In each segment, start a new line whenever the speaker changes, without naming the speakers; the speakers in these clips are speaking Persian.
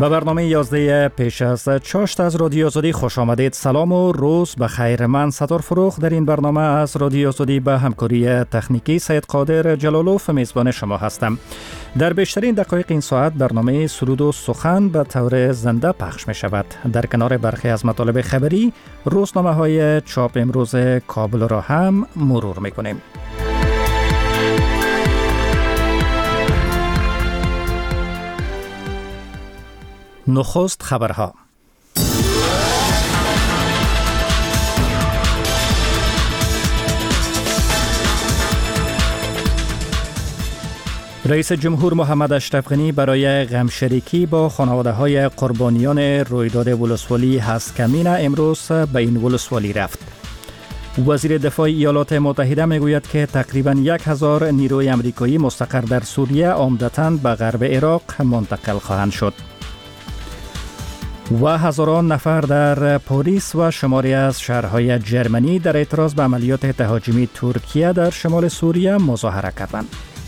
به برنامه 11 پیش از چاشت از رادیو آزادی خوش آمدید. سلام و روز بخیر. من ستار فروخ در این برنامه از رادیو آزادی به همکاری تکنیکی سید قادر جلالوف میزبان شما هستم. در بیشترین دقایق این ساعت برنامه سرود و سخن به طور زنده پخش می شود. در کنار برخی از مطالب خبری، روزنامه های چاپ امروز کابل را هم مرور می کنیم. نخست خبرها. رئیس جمهور محمد اشرف غنی برای غمشریکی با خانواده‌های قربانیان رویداد ولسوالی هسکمین امروز به این ولسوالی رفت. وزیر دفاع ایالات متحده میگوید که تقریباً 1000 نیروی آمریکایی مستقر در سوریه عمدتاً به غرب عراق منتقل خواهند شد. و هزاران نفر در پاریس و شماری از شهرهای جرمنی در اعتراض به عملیات تهاجمی ترکیه در شمال سوریه مظاهره کردند.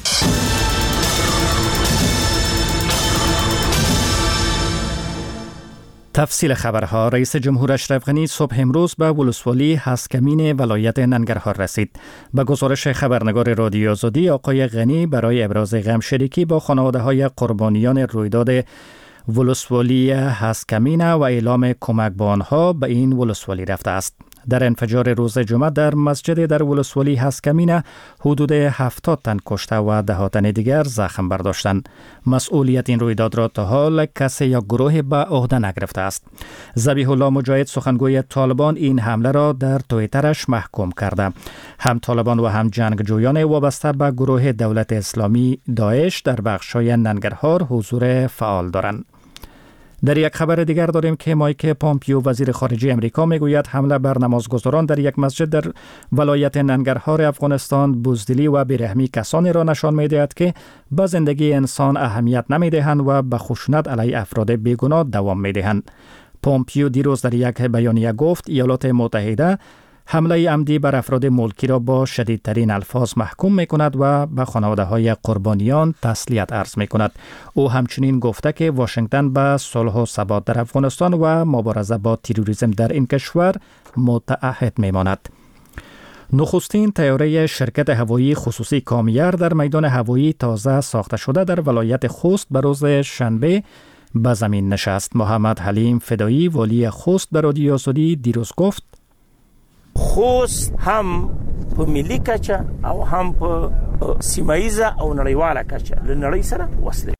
تفصیل خبرها. رئیس جمهور اشرف غنی صبح امروز به ولسوالی هسکمین ولایت ننگرهار رسید. به گزارش خبرنگار رادیو آزادی، آقای غنی برای ابراز غمشریکی با خانواده‌های قربانیان رویداد ولسوالی هسکمین و اعلام کمک به آنها به این ولسوالی رفته است. در انفجار روز جمعه در مسجد در ولسوالی هسکمین حدود 70 تن کشته و 10 تن دیگر زخم برداشتند. مسئولیت این رویداد را تا حال کسی یا گروه به عهده نگرفته است. ذبیح الله مجاهد سخنگوی طالبان این حمله را در توییترش محکوم کرده. هم طالبان و هم جنگجویان وابسته به گروه دولت اسلامی داعش در بخش‌های ننگرهار حضور فعال دارند. در یک خبر دیگر داریم که مایک پامپیو وزیر خارجه امریکا میگوید حمله بر نمازگزاران در یک مسجد در ولایت ننگرهار افغانستان بزدلی و بیرحمی کسانی را نشان میدهد که به زندگی انسان اهمیت نمیدهند و به خشونت علیه افراد بیگناه دوام میدهند. پامپیو دیروز در یک بیانیه گفت ایالات متحده حمله عمدی بر افراد ملکی را با شدیدترین الفاظ محکوم می کند و به خانواده‌های قربانیان تسلیت عرض می کند. او همچنین گفته که واشنگتن به صلح و ثبات در افغانستان و مبارزه با تروریسم در این کشور متعهد می ماند. نخستین طیاره شرکت هوایی خصوصی کامیار در میدان هوایی تازه ساخته شده در ولایت خوست به روز شنبه به زمین نشست. محمد حلیم فدایی والی خوست به رادیو آزادی دیروز گفت
خوست هم په ملي کچه او هم په سیمایزه او نړیواله کچه له نړۍ سره وصل.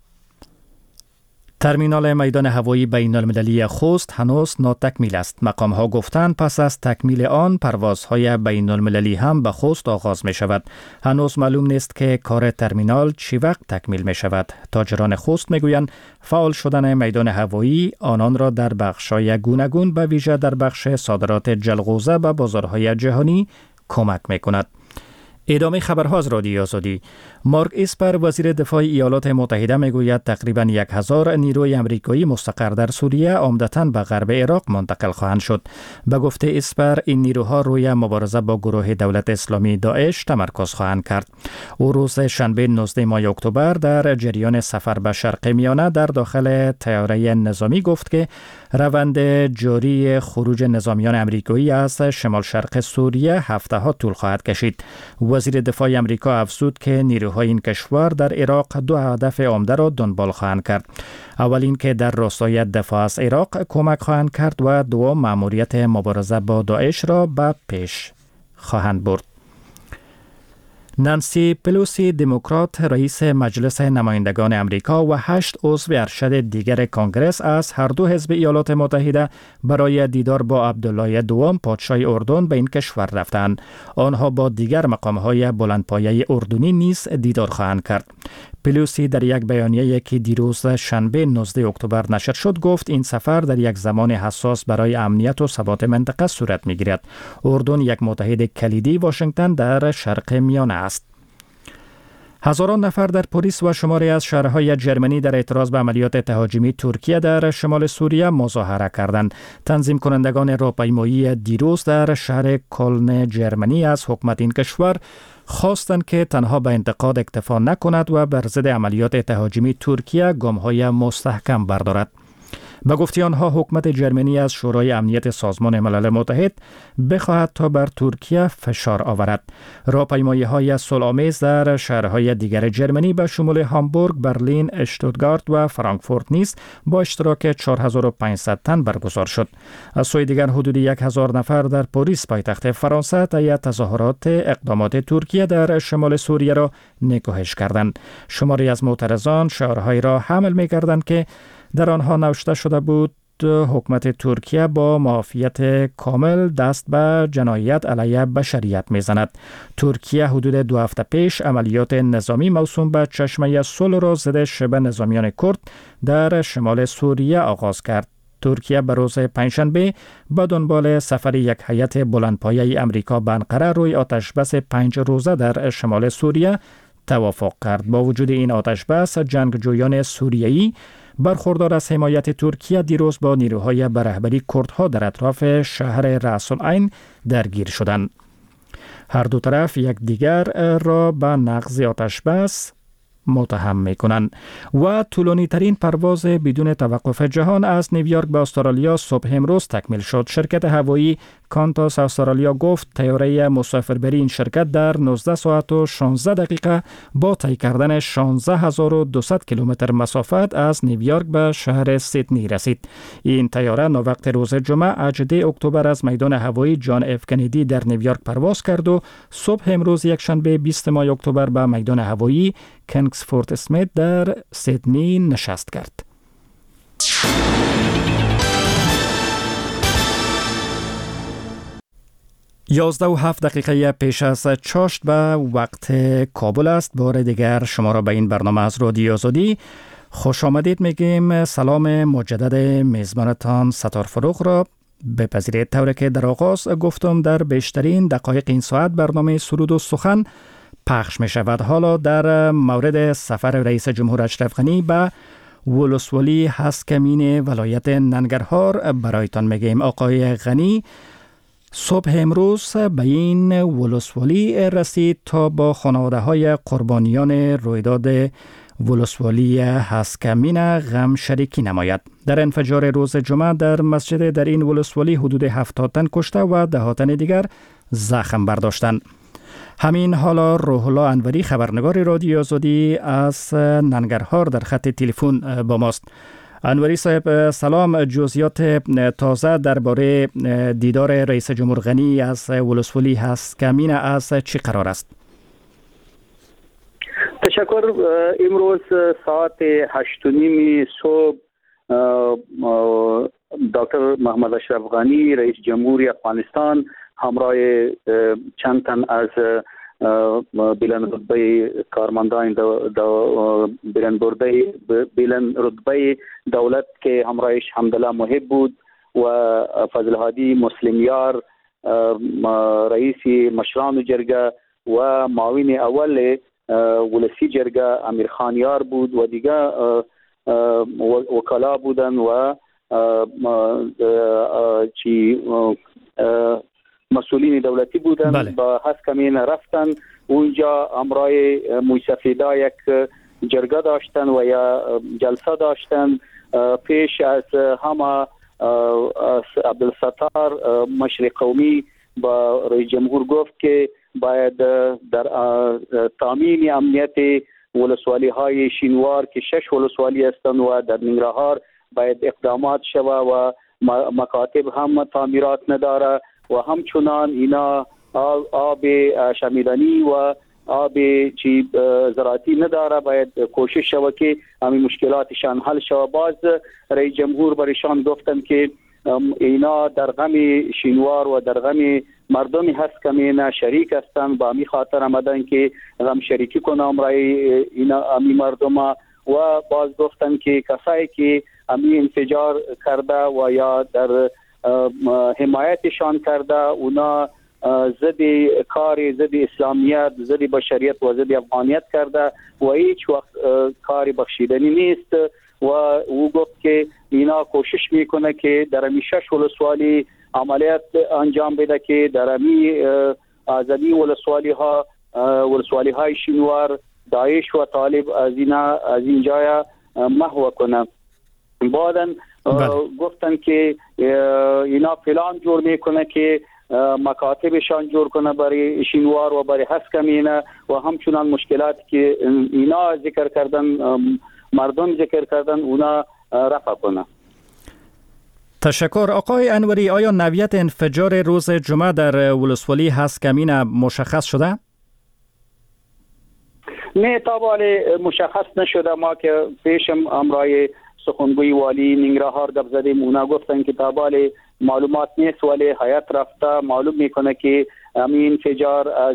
ترمینال میدان هوایی بین المللی خوست هنوز ناتکمیل است. مقام‌ها گفتند پس از تکمیل آن پروازهای بین المللی هم به خوست آغاز می شود. هنوز معلوم نیست که کار ترمینال چی وقت تکمیل می شود. تاجران خوست می گویند فعال شدن میدان هوایی آنان را در بخش‌های گوناگون به ویژه در بخش صادرات جلغوزه به بازارهای جهانی کمک می کند. ادامه خبرها از رادیو آزادی. مارک اسپر وزیر دفاع ایالات متحده میگوید تقریباً 1000 نیروی آمریکایی مستقر در سوریه عمدتاً به غرب عراق منتقل خواهند شد. به گفته اسپر این نیروها روی مبارزه با گروه دولت اسلامی داعش تمرکز خواهند کرد. او روز شنبه 19 ماه اکتبر در جریان سفر به شرق میانه در داخل طیاره نظامی گفت که روند جاری خروج نظامیان آمریکایی از شمال شرق سوریه هفته‌ها طول خواهد کشید. وزیر دفاع آمریکا افزود که نیروهای این کشور در عراق 2 هدف عمده را دنبال خواهند کرد. اول این که در راستای دفاع از عراق کمک خواهند کرد و دوم مأموریت مبارزه با داعش را به پیش خواهند برد. نانسی پلوسی دموکرات رئیس مجلس نمایندگان آمریکا و 8 عضو ارشد دیگر کنگرس از هر دو حزب ایالات متحده برای دیدار با عبدالله دوم پادشاه اردن به این کشور رفتند. آنها با دیگر مقام‌های بلندپایه اردنی نیز دیدار خواهند کرد. پلوسی در یک بیانیه‌ای که دیروز شنبه 19 اکتبر نشر شد گفت این سفر در یک زمان حساس برای امنیت و ثبات منطقه صورت می‌گیرد. اردن یک متحد کلیدی واشنگتن در شرق میانه است. هزاران نفر در پاریس و شماری از شهرهای جرمنی در اعتراض به عملیات تهاجمی ترکیه در شمال سوریه مظاهره کردند. تنظیم کنندگان راهپیمایی دیروز در شهر کلن جرمنی از حکومت این کشور خواستند که تنها به انتقاد اکتفا نکند و بر ضد عملیات تهاجمی ترکیه گام‌های مستحکم بردارد. به گفته آنها حکومت جرمنی از شورای امنیت سازمان ملل متحد بخواهد تا بر ترکیه فشار آورد. راهپیمایی‌های صلح‌آمیز در شهرهای دیگر جرمنی به شمول هامبورگ، برلین، اشتوتگارت و فرانکفورت نیز با اشتراک 4500 تن برگزار شد. از سوی دیگر حدود 1000 نفر در پاریس پایتخت فرانسه طی تظاهرات اقدامات ترکیه در شمال سوریه را نکوهش کردند. شماری از معترضان شعارهایی را حمل می‌کردند که در آنها نوشته شده بود حکومت ترکیه با معافیت کامل دست به جنایت علیه بشریت میزند. ترکیه حدود 2 هفته پیش عملیات نظامی موسوم به چشمه صلح را ضد شبه نظامیان کرد در شمال سوریه آغاز کرد. ترکیه به روز پنجشنبه به دنبال سفر یک هیئت بلندپایه امریکا به انقره روی آتشبس 5 روزه در شمال سوریه توافق کرد. با وجود این آتشبس، جنگجویان سوریه‌ای برخوردار از حمایت ترکیه دیروز با نیروهای به رهبری کردها در اطراف شهر رأس العین درگیر شدند. هر دو طرف یکدیگر را به نقض آتشبس متهم می‌کنند. و طولانی ترین پرواز بدون توقف جهان از نیویورک به استرالیا صبح امروز تکمیل شد. شرکت هوایی کانتاس استرالیا گفت طیاره مسافربری این شرکت در 19 ساعت و 16 دقیقه با طی کردن 16200 کیلومتر مسافت از نیویورک به شهر سیدنی رسید. این طیاره ناوقت روز جمعه 18 اکتبر از میدان هوایی جان اف کندی در نیویورک پرواز کرد و صبح امروز یکشنبه 20 ماه اکتبر به میدان هوایی کنگسفورت اسمیت در سیدنی نشست کرد. 11:07 پیش از چاشت به وقت کابل است. بار دیگر شما را به این برنامه از رادیو آزادی خوش آمدید میگیم. سلام مجدد میزبانتان ستار فروغ را بپذیرید. طوری که در آغاز گفتم در بیشترین دقایق این ساعت برنامه سرود و سخن پخش می شود. حالا در مورد سفر رئیس جمهور اشرف غنی به ولسوالی هسکمین ولایت ننگرهار برایتان میگیم. آقای غنی صبح امروز به این ولسوالی رسید تا با خانواده های قربانیان رویداد ولسوالی هسکمین غم شریکی نماید. در انفجار روز جمعه در مسجد در این ولسوالی حدود 70 تن کشته و 10 تن دیگر زخم برداشتند. همین حالا روح الله انوری خبرنگار رادیو آزادی از ننگرهار در خط تلفن با ماست. انوری صاحب سلام، جزئیات تازه درباره دیدار رئیس جمهور غنی از ولسوالی هسکمین از چی قرار است؟
تشکر. امروز ساعت 8:30 صبح دکتر محمد اشرف غنی رئیس جمهوری افغانستان همراه چند تن از بلند رتبه کارمندان بلند رتبه دولت که همراهش حمدالله محب بود و فضل هادی مسلمیار رئیس مشران جرگه و معاون اول ولسی جرگه امیر خان یار بود و دیگه وکلا بودن و چی مسئولین دولتی بودن.
بله.
با هسکمین رفتن اونجا همراه موسفیدا یک جرگه داشتن و یا جلسه داشتن. پیش از همه عبدالستار مشر قومی با رئیس جمهور گفت که باید در تامین امنیت ولسوالی های شینوار که 6 ولسوالی هستند و در ننگرهار باید اقدامات شوه و مکاتب هم تعمیرات نداره و همچنان اینا آب شمیدنی و آب چی زراعتی نداره. باید کوشش شوه که همین مشکلاتشان حل شوه. باز رئیس جمهور برایشان گفتن که اینا در غم شینوار و در غم مردم هسکمین شریک هستند. با همین خاطر آمدن که غم شریکی کنم رای اینا همین مردم و باز گفتن که کسایی که همین انفجار کرده و یا در حمایتشان کرده اونا ضد کار ضد اسلامیت، ضد بشریت و ضد افغانیت کرده و هیچ وقت کاری بخشیدنی نیست و او گفت که اینا کوشش میکنه که در همی 6 ولسوالی عملیات انجام بده که در همی آزادی ولسوالی های شینوار داعش و طالب از این جای محو کنه. بعداً گفتن که اینا پلان جور میکنه که مکاتبشان جور کنه برای شینوار و برای هسکمینه و همچنان مشکلاتی که اینا ذکر کردن، مردم ذکر کردن، اونا رفع کنه.
تشکر. آقای انوری، آیا نوعیت انفجار روز جمعه در ولسوالی هسکمینه مشخص شده؟
نه، طبعا مشخص نشده. ما که پیشم امرای سخنگوی والی ننگرهار گپ زدیم، اونا گفتن که طبعا معلومات نیست ولی هیئت رفته معلوم میکنه که این انفجار از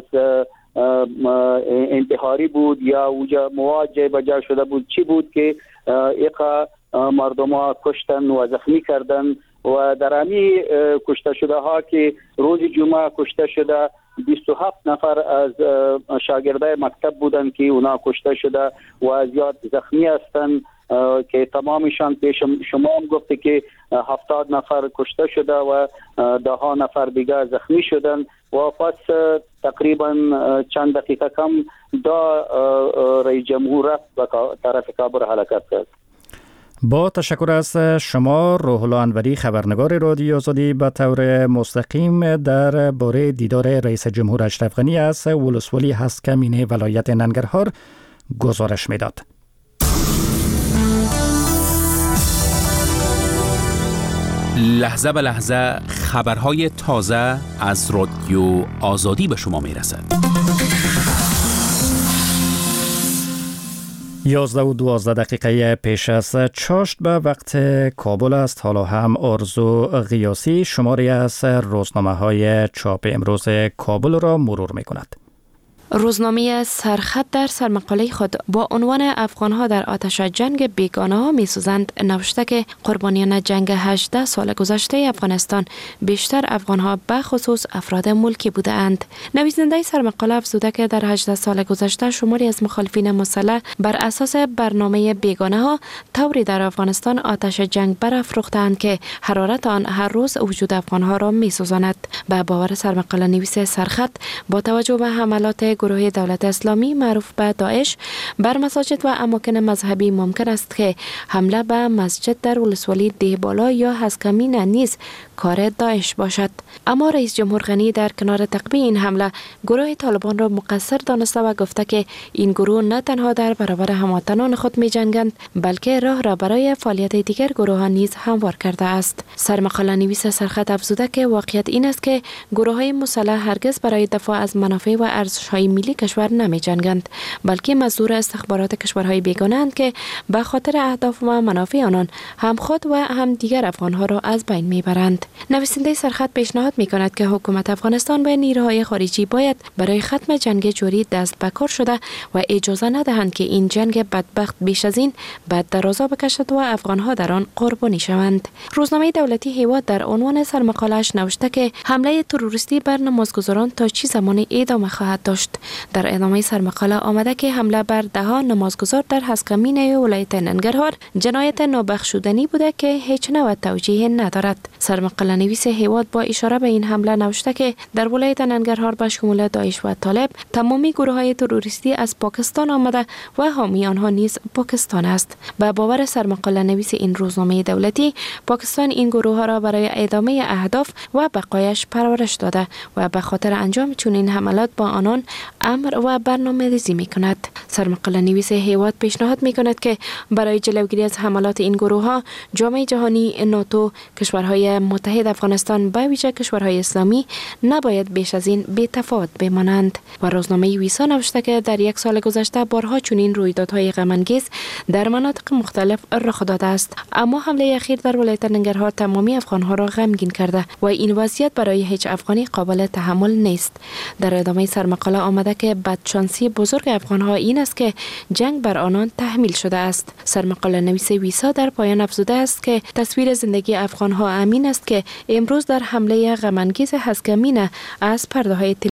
انتحاری بود یا اوجا مواد بجا شده بود، چی بود که ایقا مردم ها کشتن و زخمی کردن و در همی کشته شده ها که روز جمعه کشته شده 27 نفر از شاگردای مکتب بودن که اونا کشته شده و زیاد زخمی هستن که تمامشان پیش شما هم گفته که 70 نفر کشته شده و 10 نفر دیگه زخمی شدن و پس تقریبا چند دقیقه کم رئیس جمهور رفت به طرف کابل حرکت کرد.
با تشکر از شما روح الله انوری، خبرنگار رادیو آزادی، به طور مستقیم در باره دیدار رئیس جمهور اشرف غنی از ولسوالی هسکمینه ولایت ننگرهار گزارش میداد.
لحظه به لحظه خبرهای تازه از رادیو آزادی به شما میرسد.
11:12 پیش از چاشت به وقت کابل است. حالا هم آرزو غیاسی شماری از روزنامه‌های چاپ امروز کابل را مرور می‌کند.
روزنامه سرخط در سرمقاله خود با عنوان افغانها در آتش جنگ بیگانه ها می سوزند نوشته که قربانیان جنگ 18 سال گذشته افغانستان بیشتر افغانها به خصوص افراد ملکی بوده اند. نویسنده سرمقاله افزوده که در 18 سال گذشته شماری از مخالفین مسلح بر اساس برنامه بیگانه ها طوری در افغانستان آتش جنگ برافروختند که حرارت آن هر روز وجود افغانها را می سوزاند. به باور سرمقاله نویس سرخط با توجه به حملات گروه دولت اسلامی معروف به داعش بر مساجد و اماکن مذهبی ممکن است که حمله به مسجد در ولسوالی دهبالا یا هسکمینه نیز کار داعش باشد. اما رئیس جمهور غنی در کنار تقویه این حمله گروه طالبان را مقصر دانسته و گفته که این گروه نه تنها در برابر هموطنان خود می جنگند بلکه راه را برای فعالیت دیگر گروه ها نیز هموار کرده است. سرمقاله نویس سرخط افزوده که واقعیت این است که گروه های مسلح هرگز برای دفاع از منافع و ارزش های ملی کشور نمی جنگند بلکه مزدور استخبارات کشورهای بیگانه اند که به خاطر اهداف و منافع آنان هم خود و هم دیگر افغانها را از بین می برند. نویسنده سرخط پیشنهاد می کند که حکومت افغانستان و نیروهای خارجی باید برای ختم جنگ جوری دست به کار شده و اجازه ندهند که این جنگ بدبخت بیش از این بد درازا بکشد و افغانها در آن قربانی شوند. روزنامه دولتی هیواد در عنوان سرمقاله‌اش نوشته که حمله تروریستی بر نمازگزاران تا چه زمان ادامه خواهد داشت. در ادامه سرمقاله آمده که حمله بر 10 نمازگزار در هسکمینه ولایت ننگرهار جنایت نابخشودنی بوده که هیچ نوع توجیه ندارد. سرمقاله نویس هیواد با اشاره به این حمله نوشته که در ولایت ننگرهار به شمول داعش و طالب تمامی گروه‌های تروریستی از پاکستان آمده و حامی آنها نیز پاکستان است. به باور سرمقاله نویس این روزنامه دولتی پاکستان این گروه‌ها را برای ادامه اهداف و بقایش پرورش داده و به خاطر انجام چنین حملات با آنان امر و برنامه‌ریزی می‌کند. سرمقاله نویس هیواد پیشنهاد می‌کند که برای جلوگیری از حملات این گروه‌ها جامعه جهانی، ناتو، کشورهای متحد افغانستان به ویژه کشورهای اسلامی نباید بیش از این بی‌تفاوت بمانند. و روزنامه ویسا نوشته که در یک سال گذشته بارها چنین رویدادهای غم‌انگیز در مناطق مختلف رخ داده است، اما حمله اخیر در ولایت ننگرهار تمامی افغان‌ها را غمگین کرده و این وضعیت برای هیچ افغانی قابل تحمل نیست. در ادامه سرمقاله آمده که بدشانسی بزرگ افغانها این است که جنگ بر آنان تحمیل شده است. سرمقاله نویس ویسا در پایان افزوده است که تصویر زندگی افغانها امین است که امروز در حمله غم‌انگیز هسکمین از پرده‌های